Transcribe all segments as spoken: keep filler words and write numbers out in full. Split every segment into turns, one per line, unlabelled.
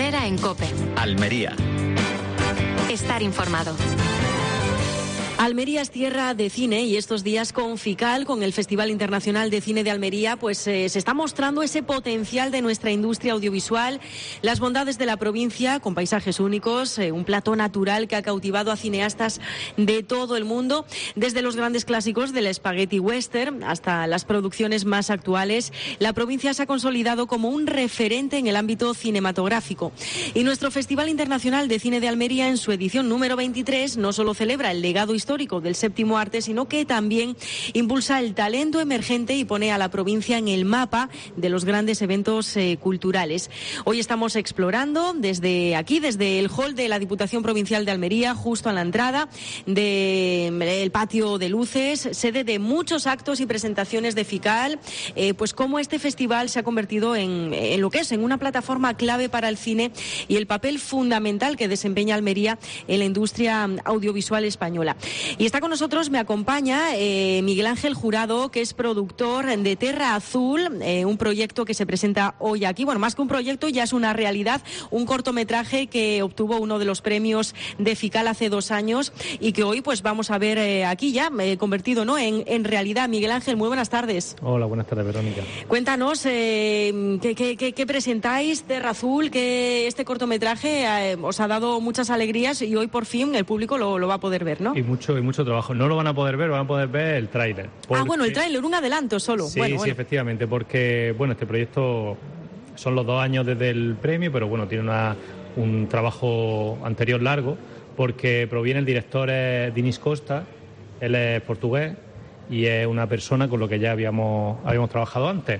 Herrera en COPE.
Almería.
Estar informado.
Almería es tierra de cine y estos días con FICAL, con el Festival Internacional de Cine de Almería, pues eh, se está mostrando ese potencial de nuestra industria audiovisual, las bondades de la provincia con paisajes únicos, eh, un plató natural que ha cautivado a cineastas de todo el mundo, desde los grandes clásicos del spaghetti western hasta las producciones más actuales. La provincia se ha consolidado como un referente en el ámbito cinematográfico. Y nuestro Festival Internacional de Cine de Almería, en su edición número veintitrés, no solo celebra el legado histórico histórico del séptimo arte, sino que también impulsa el talento emergente y pone a la provincia en el mapa de los grandes eventos eh, culturales. Hoy estamos explorando desde aquí, desde el hall de la Diputación Provincial de Almería, justo a la entrada del patio de luces, sede de muchos actos y presentaciones de FICAL, eh, pues cómo este festival se ha convertido en, en lo que es, en una plataforma clave para el cine y el papel fundamental que desempeña Almería en la industria audiovisual española. Y está con nosotros, me acompaña eh, Miguel Ángel Jurado, que es productor de Terra Azul, eh, un proyecto que se presenta hoy aquí. Bueno, más que un proyecto, ya es una realidad, un cortometraje que obtuvo uno de los premios de FICAL hace dos años y que hoy pues vamos a ver eh, aquí ya, eh, convertido ¿no? en, en realidad. Miguel Ángel, muy buenas tardes.
Hola, buenas tardes, Verónica.
Cuéntanos, eh, ¿qué, qué, qué, qué presentáis, Terra Azul? Que este cortometraje eh, os ha dado muchas alegrías y hoy por fin el público lo, lo va a poder ver, ¿no?
Y mucho y mucho trabajo. No lo van a poder ver, van a poder ver el tráiler.
Porque... Ah, bueno, el tráiler, un adelanto solo.
Sí,
bueno,
sí,
bueno.
efectivamente, porque bueno, este proyecto son los dos años desde el premio, pero bueno, tiene una, un trabajo anterior largo, porque proviene el director es Dinis Costa, él es portugués y es una persona con la que ya habíamos, habíamos trabajado antes.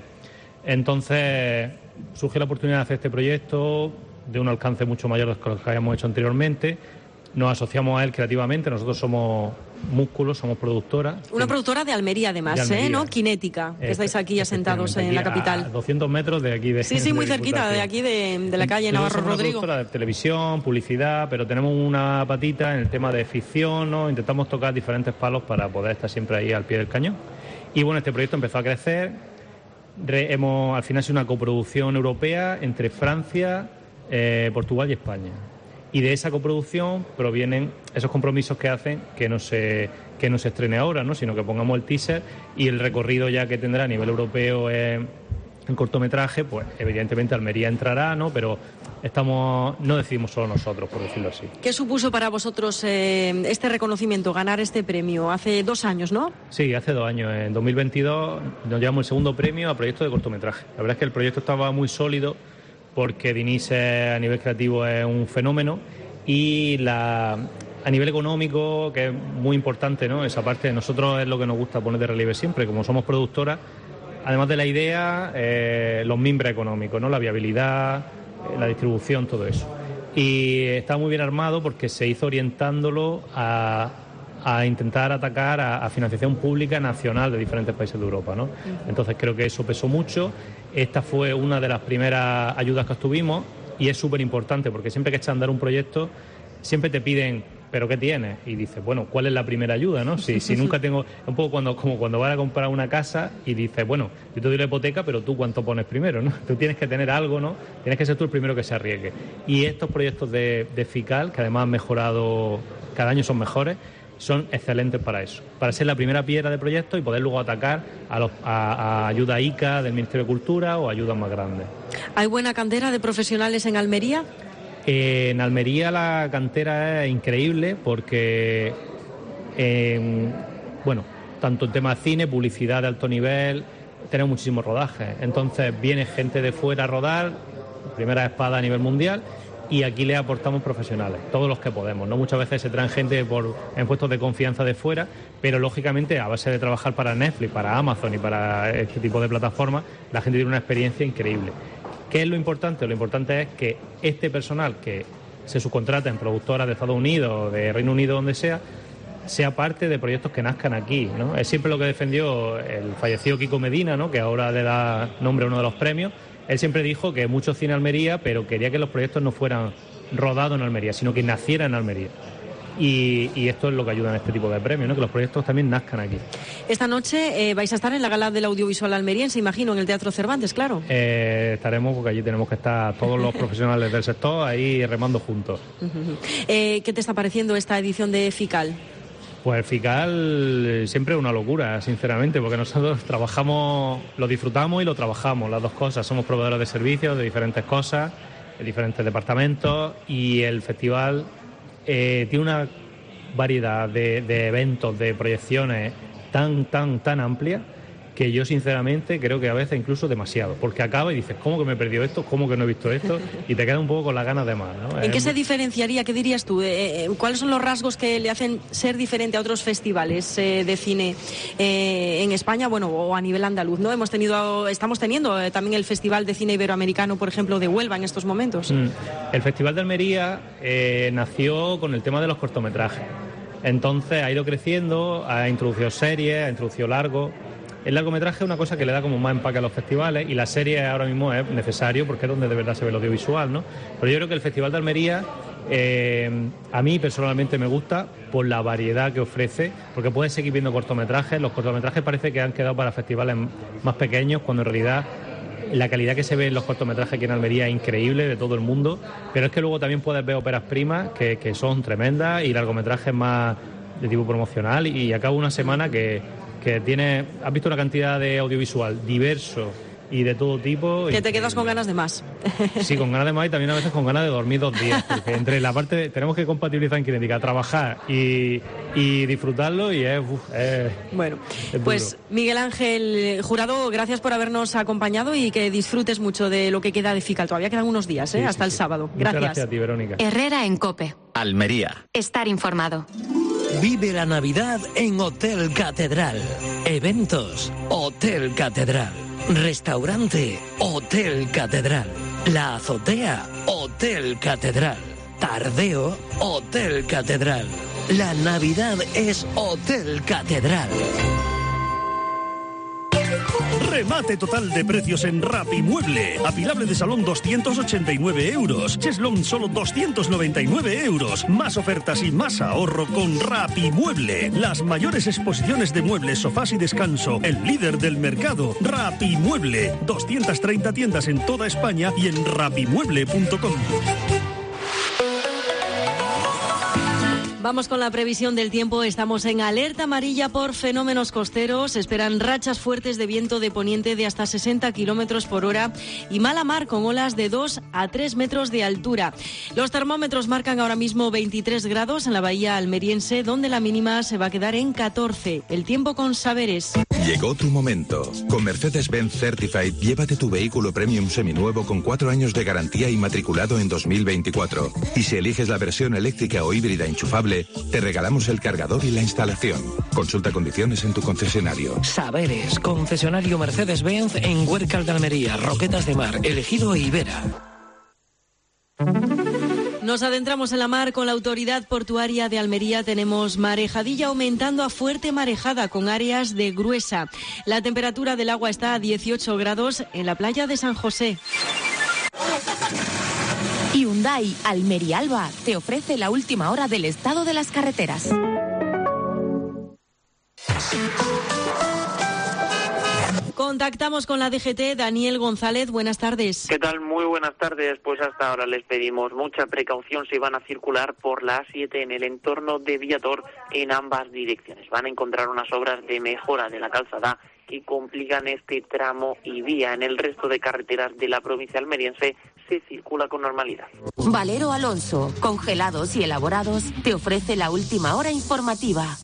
Entonces surge la oportunidad de hacer este proyecto de un alcance mucho mayor que los que habíamos hecho anteriormente. Nos asociamos a él creativamente, nosotros somos Músculos, somos productora.
Una productora de Almería, además, de Almería. ¿eh? ¿No? Kinética, que estáis aquí asentados en la capital.
A doscientos metros de aquí. De,
sí, sí, muy de cerquita, de aquí, de, de la calle Navarro Rodrigo.
Somos una productora de televisión, publicidad, pero tenemos una patita en el tema de ficción, ¿no? Intentamos tocar diferentes palos para poder estar siempre ahí al pie del cañón. Y bueno, este proyecto empezó a crecer. Re, hemos, al final, ha sido una coproducción europea entre Francia, eh, Portugal y España. Y de esa coproducción provienen esos compromisos que hacen que no se que no se estrene ahora, ¿no? Sino que pongamos el teaser y el recorrido ya que tendrá a nivel europeo eh, en cortometraje, pues evidentemente Almería entrará, ¿no? Pero estamos no decidimos solo nosotros, por decirlo así.
¿Qué supuso para vosotros eh, este reconocimiento, ganar este premio? Hace dos años, ¿no?
Sí, hace dos años. En dos mil veintidós nos llevamos el segundo premio a proyecto de cortometraje. La verdad es que el proyecto estaba muy sólido, porque Dinis a nivel creativo es un fenómeno y la, a nivel económico, que es muy importante, ¿no? Esa parte de nosotros es lo que nos gusta poner de relieve siempre, como somos productoras, además de la idea, eh, los mimbres económicos, ¿no? La viabilidad, eh, la distribución, todo eso. Y está muy bien armado porque se hizo orientándolo a, a intentar atacar a, a financiación pública nacional de diferentes países de Europa, ¿no? Entonces creo que eso pesó mucho. Esta fue una de las primeras ayudas que obtuvimos y es súper importante porque siempre que echas a andar un proyecto siempre te piden, ¿pero qué tienes? Y dices, bueno, ¿cuál es la primera ayuda, no? Si, si nunca tengo... Un poco cuando, como cuando vas a comprar una casa y dices, bueno, yo te doy la hipoteca, pero tú ¿cuánto pones primero, no? Tú tienes que tener algo, ¿no? Tienes que ser tú el primero que se arriesgue. Y estos proyectos de, de FICAL, que además han mejorado, cada año son mejores, son excelentes para eso, para ser la primera piedra de proyecto y poder luego atacar a, los, a, a ayuda I C A del Ministerio de Cultura o ayudas más grandes.
¿Hay buena cantera de profesionales en Almería?
Eh, en Almería la cantera es increíble porque, eh, bueno, tanto en temas de cine, publicidad de alto nivel, tenemos muchísimos rodajes. Entonces viene gente de fuera a rodar, primera espada a nivel mundial, y aquí le aportamos profesionales, todos los que podemos, ¿no? Muchas veces se traen gente por, en puestos de confianza de fuera, pero lógicamente a base de trabajar para Netflix, para Amazon y para este tipo de plataformas, la gente tiene una experiencia increíble. ¿Qué es lo importante? Lo importante es que este personal que se subcontrata en productoras de Estados Unidos, de Reino Unido, donde sea, sea parte de proyectos que nazcan aquí, ¿no? Es siempre lo que defendió el fallecido Kiko Medina, ¿no? Que ahora le da nombre a uno de los premios. Él siempre dijo que mucho cine en Almería, pero quería que los proyectos no fueran rodados en Almería, sino que nacieran en Almería. Y, y esto es lo que ayuda en este tipo de premios, ¿no? Que los proyectos también nazcan aquí.
Esta noche eh, vais a estar en la Gala del Audiovisual Almeriense, imagino, en el Teatro Cervantes, claro.
Eh, estaremos porque allí tenemos que estar todos los profesionales del sector ahí remando juntos.
Uh-huh. eh, ¿Qué te está pareciendo esta edición de FICAL?
Pues el FICAL siempre es una locura, sinceramente, porque nosotros trabajamos, lo disfrutamos y lo trabajamos, las dos cosas. Somos proveedores de servicios, de diferentes cosas, de diferentes departamentos, y el festival eh, tiene una variedad de, de eventos, de proyecciones tan, tan, tan amplia, que yo sinceramente creo que a veces incluso demasiado, porque acaba y dices, ¿cómo que me he perdido esto? ¿Cómo que no he visto esto? Y te queda un poco con las ganas de más, ¿no?
¿En
es
qué se
muy...
diferenciaría? ¿Qué dirías tú? Eh, ¿Cuáles son los rasgos que le hacen ser diferente a otros festivales eh, de cine eh, en España, bueno, o a nivel andaluz, ¿no? Hemos tenido, estamos teniendo eh, también el Festival de Cine Iberoamericano, por ejemplo, de Huelva en estos momentos.
Mm. El Festival de Almería eh, nació con el tema de los cortometrajes. Entonces ha ido creciendo, ha introducido series, ha introducido largos. El largometraje es una cosa que le da como más empaque a los festivales, y la serie ahora mismo es necesario porque es donde de verdad se ve el audiovisual, ¿no? Pero yo creo que el Festival de Almería eh, a mí personalmente me gusta por la variedad que ofrece, porque puedes seguir viendo cortometrajes. Los cortometrajes parece que han quedado para festivales más pequeños, cuando en realidad la calidad que se ve en los cortometrajes aquí en Almería es increíble, de todo el mundo, pero es que luego también puedes ver óperas primas que, que son tremendas, y largometrajes más de tipo promocional, y acabo una semana que, que tiene, has visto una cantidad de audiovisual diverso y de todo tipo.
Que te quedas con ganas de más.
Sí, con ganas de más, y también a veces con ganas de dormir dos días, porque entre la parte de, tenemos que compatibilizar en Kinética, trabajar y, y disfrutarlo, y es, uf, es
bueno,
es
pues
duro.
Miguel Ángel Jurado, gracias por habernos acompañado, y que disfrutes mucho de lo que queda de FICAL. Todavía quedan unos días, ¿eh?
Sí,
hasta
sí,
el
sí.
sábado.
Muchas
Gracias.
gracias a ti, Verónica.
Herrera en COPE.
Almería.
Estar informado.
Vive la Navidad en Hotel Catedral. Eventos, Hotel Catedral. Restaurante, Hotel Catedral. La azotea, Hotel Catedral. Tardeo, Hotel Catedral. La Navidad es Hotel Catedral.
Remate total de precios en Rapimueble. Apilable de salón doscientos ochenta y nueve euros. Cheslón solo doscientos noventa y nueve euros. Más ofertas y más ahorro con Rapimueble. Las mayores exposiciones de muebles, sofás y descanso. El líder del mercado. Rapimueble. doscientas treinta tiendas en toda España y en rapimueble punto com.
Vamos con la previsión del tiempo. Estamos en alerta amarilla por fenómenos costeros. Se esperan rachas fuertes de viento de poniente de hasta sesenta kilómetros por hora y mala mar con olas de dos a tres metros de altura. Los termómetros marcan ahora mismo veintitrés grados en la bahía almeriense, donde la mínima se va a quedar en catorce. El tiempo con Saberes.
Llegó tu momento. Con Mercedes-Benz Certified, llévate tu vehículo premium seminuevo con cuatro años de garantía y matriculado en dos mil veinticuatro. Y si eliges la versión eléctrica o híbrida enchufable, te regalamos el cargador y la instalación. Consulta condiciones en tu concesionario.
Saberes, concesionario Mercedes-Benz en Huércal de Almería, Roquetas de Mar, Elegido e Ibera.
Nos adentramos en la mar con la Autoridad Portuaria de Almería. Tenemos marejadilla aumentando a fuerte marejada con áreas de gruesa. La temperatura del agua está a dieciocho grados en la playa de San José.
Hyundai Almería Alba te ofrece la última hora del estado de las carreteras.
Contactamos con la D G T. Daniel González, buenas tardes.
¿Qué tal? Muy buenas tardes. Pues hasta ahora les pedimos mucha precaución si van a circular por la A siete en el entorno de Viator en ambas direcciones. Van a encontrar unas obras de mejora de la calzada que complican este tramo y vía. En el resto de carreteras de la provincia almeriense se circula con normalidad.
Valero Alonso, congelados y elaborados, te ofrece la última hora informativa.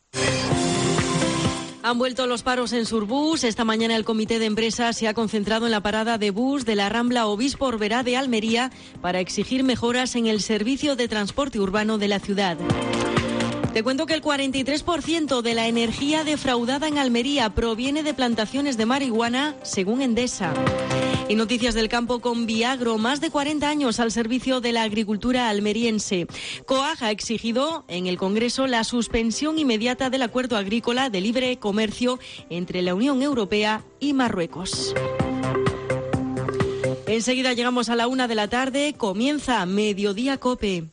Han vuelto los paros en Surbus. Esta mañana el comité de empresa se ha concentrado en la parada de bus de la Rambla Obispo Orberá de Almería para exigir mejoras en el servicio de transporte urbano de la ciudad. Te cuento que el cuarenta y tres por ciento de la energía defraudada en Almería proviene de plantaciones de marihuana, según Endesa. Y noticias del campo con Viagro, más de cuarenta años al servicio de la agricultura almeriense. COAG ha exigido en el Congreso la suspensión inmediata del acuerdo agrícola de libre comercio entre la Unión Europea y Marruecos. Enseguida llegamos a la una de la tarde, comienza Mediodía COPE.